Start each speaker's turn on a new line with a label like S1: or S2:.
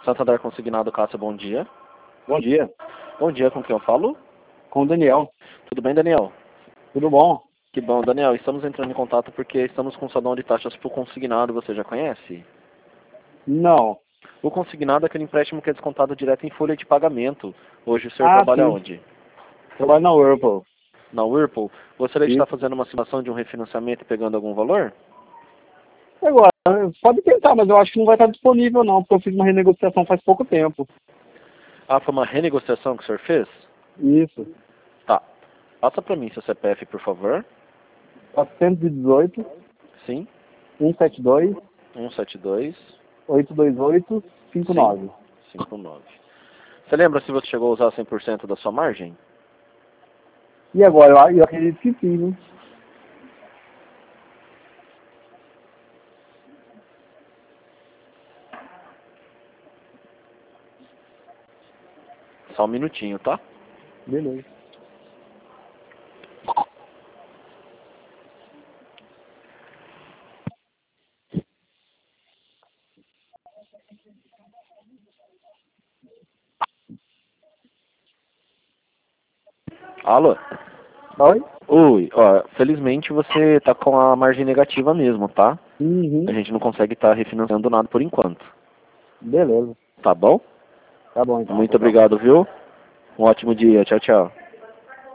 S1: Santander Consignado Cássio, bom dia.
S2: Bom dia,
S1: Bom dia, com quem eu falo?
S2: com o Daniel.
S1: Tudo bem, Daniel?
S2: Tudo bom?
S1: Que bom, Daniel. Estamos entrando em contato porque estamos com o salão de taxas para o consignado, você já conhece?
S2: Não.
S1: O consignado é aquele empréstimo que é descontado direto em folha de pagamento. Hoje o senhor trabalha
S2: Sim.
S1: onde?
S2: Trabalho na Whirlpool.
S1: Na Whirlpool. Gostaria de
S2: Isso.
S1: estar fazendo uma simulação de um refinanciamento e pegando algum valor?
S2: Agora, pode tentar, mas eu acho que não vai estar disponível não, porque eu fiz uma renegociação faz pouco tempo.
S1: Ah, foi uma renegociação que o senhor fez?
S2: Isso.
S1: Tá. Passa para mim seu CPF, por favor.
S2: 418,
S1: Sim.
S2: 172,
S1: 172
S2: 828, 59.
S1: 59. Você lembra se você chegou a usar 100% da sua margem?
S2: E agora, eu acredito que sim, né?
S1: Só um minutinho, tá?
S2: Beleza.
S1: Alô?
S2: Oi?
S1: Oi, ó, felizmente você tá com a margem negativa mesmo, tá? A
S2: Uhum.
S1: gente não consegue estar refinanciando nada por enquanto.
S2: Beleza.
S1: Tá bom?
S2: Tá bom então.
S1: Muito obrigado, viu? Um ótimo dia. Tchau, tchau.